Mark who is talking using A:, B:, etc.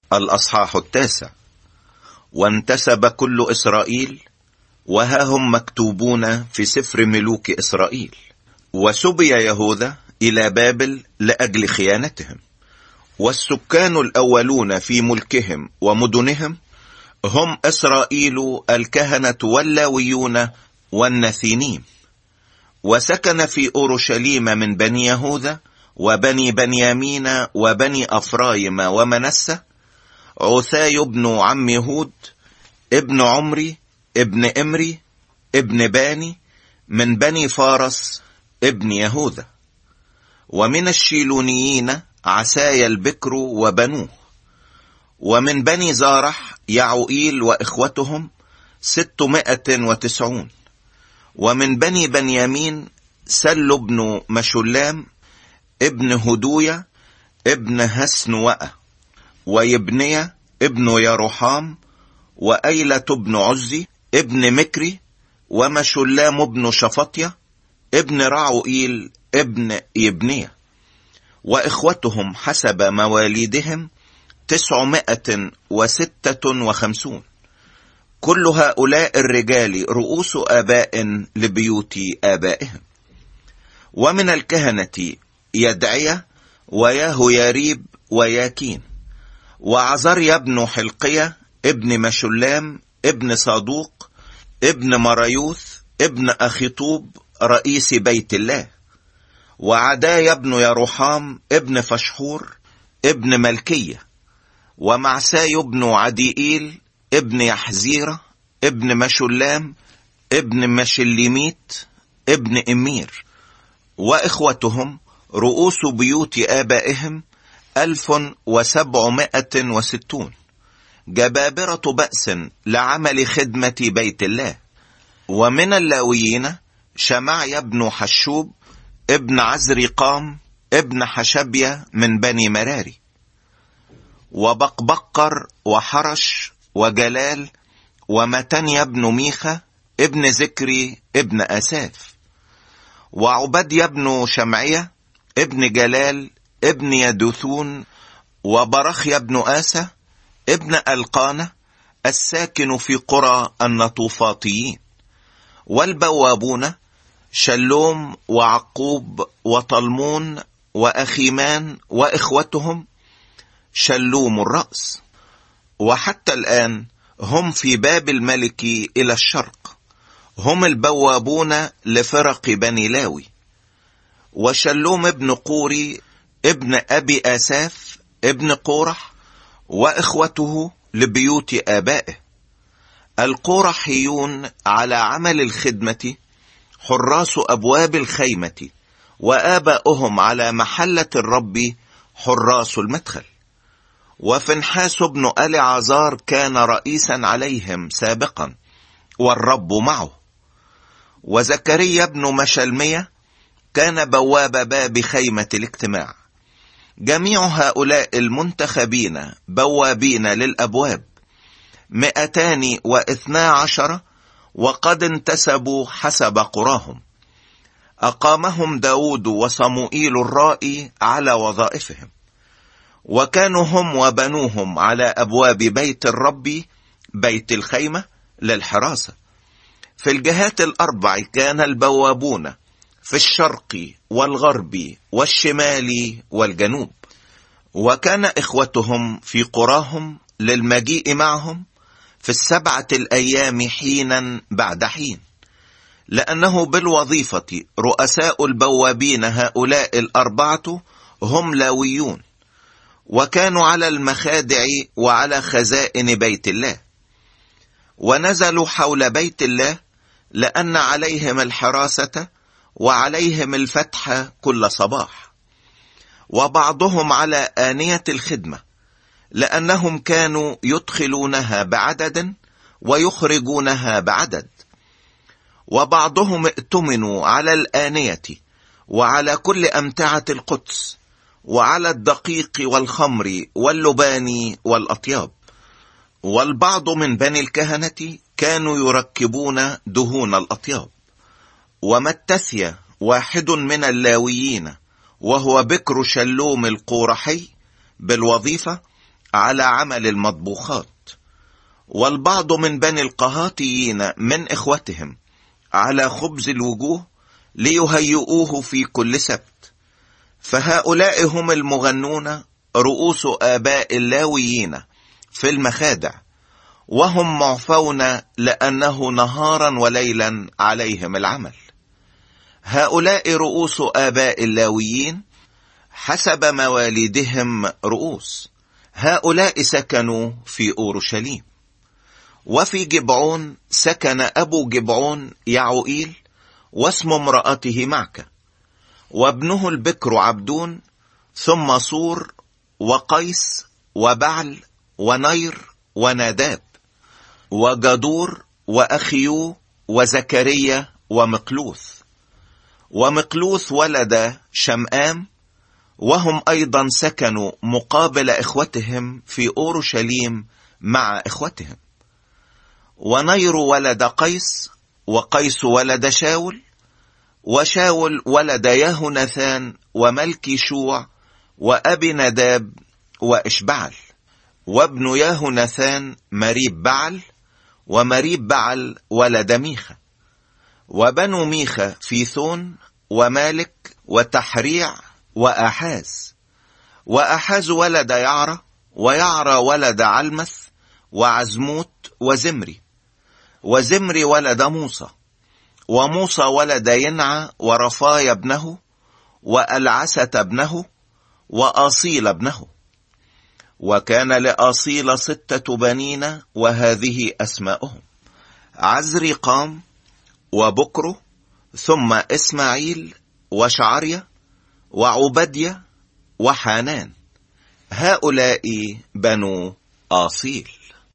A: الأصحاح 9. وانتسب كل إسرائيل، وها هم مكتوبون في سفر ملوك إسرائيل. وسبي يهوذا إلى بابل لأجل خيانتهم. والسكان الأولون في ملكهم ومدنهم هم إسرائيل الكهنة واللاويون والنثينيم. وسكن في أورشليم من بني يهوذا وبني بنيامين وبني أفرايم ومنسة عثاي بن عم يهود ابن عمري ابن إمري ابن باني من بني فارس ابن يهوذا. ومن الشيلونيين عسايا البكر وبنوه. ومن بني زارح يعوئيل وإخوتهم 690. ومن بني بنيامين سل بن مشلام ابن هدوية ابن هسنوأة ويبنية ابن يروحام وأيلة بن عزي ابن مكري ومشلام بن شفطية ابن رعوئيل ابن يبنية. وإخوتهم حسب مواليدهم 956. كل هؤلاء الرجال رؤوس آباء لبيوت آبائهم. ومن الكهنة يدعية وياهوياريب وياكين وعزريا بن حلقية ابن مشلام ابن صادوق ابن مريوث ابن أخيطوب رئيس بيت الله. وعدايا بن يروحام ابن فشحور ابن ملكية. ومعساي بن عديئيل ابن يحزيرة ابن مشلام ابن مشلميت ابن إمير. وإخوتهم رؤوس بيوت آبائهم 1760 جبابرة بأس لعمل خدمة بيت الله. ومن اللاويين شمعيا بن حشوب ابن عزرقام ابن حشبية من بني مراري. وبقبقر وحرش وجلال ومتنيا بن ميخا ابن زكري ابن أساف. وعبديا بن شمعية ابن جلال ابن يدوثون. وبرخيا بن آسى ابن ألقانة الساكن في قرى النطوفاطيين. والبوابون شلوم وعقوب وطلمون وأخيمان وإخوتهم شلوم الرأس. وحتى الآن هم في باب الملك إلى الشرق، هم البوابون لفرق بني لاوي. وشلوم ابن قوري ابن أبي آساف ابن قورح وإخوته لبيوت آبائه. القورحيون على عمل الخدمة حراس أبواب الخيمة، وآباؤهم على محلة الرب حراس المدخل. وفنحاس بن ألعازار كان رئيسا عليهم سابقا، والرب معه. وزكريا بن مشلمية كان بواب باب خيمة الاجتماع. جميع هؤلاء المنتخبين بوابين للأبواب 212، وقد انتسبوا حسب قراهم. أقامهم داود وصموئيل الرائي على وظائفهم. وكانوا هم وبنوهم على أبواب بيت الرب بيت الخيمة للحراسة. في الجهات الأربع كان البوابون في الشرق والغرب والشمال والجنوب. وكان إخوتهم في قراهم للمجيء معهم في 7 الأيام حينا بعد حين، لأنه بالوظيفة رؤساء البوابين هؤلاء 4 هم لاويون. وكانوا على المخادع وعلى خزائن بيت الله. ونزلوا حول بيت الله لأن عليهم الحراسة وعليهم الفتح كل صباح. وبعضهم على آنية الخدمة، لأنهم كانوا يدخلونها بعدد ويخرجونها بعدد. وبعضهم ائتمنوا على الآنية وعلى كل أمتعة القدس وعلى الدقيق والخمر واللبان والأطياب. والبعض من بني الكهنة كانوا يركبون دهون الأطياب. ومتثيا واحد من اللاويين وهو بكر شلوم القورحي بالوظيفة على عمل المطبوخات، والبعض من بني القهاتيين من إخوتهم على خبز الوجوه ليهيئوه في كل سبت. فهؤلاء هم المغنون رؤوس آباء اللاويين في المخادع، وهم معفون لأنه نهارا وليلا عليهم العمل. هؤلاء رؤوس آباء اللاويين حسب مواليدهم رؤوس. هؤلاء سكنوا في أورشليم. وفي جبعون سكن أبو جبعون يعوئيل، واسم امرأته معكة، وابنه البكر عبدون، ثم صور وقيس وبعل ونير وناداب وجدور وأخيو وزكريا ومقلوث. ومقلوث ولد شمآم، وهم أيضا سكنوا مقابل إخوتهم في أورشليم مع إخوتهم. ونير ولد قيس، وقيس ولد شاول، وشاول ولد يهوناثان وملكي شوع وأبي نداب وإشبعل. وابن يهوناثان مريب بعل، ومريب بعل ولد ميخا. وبنو ميخا فيثون ومالك وتحريع وأحاز. وأحاز ولد يعرى، ويعرى ولد علمث وعزموت وزمري. وزمري ولد موسى، وموسى ولد ينعى ورفايا ابنه وألعسة ابنه وأصيل ابنه. وكان لأصيل 6 بنين، وهذه أسماؤهم: عزريقام وبكره، ثم إسماعيل وشعريا وعبديا وحانان. هؤلاء بنو آصيل.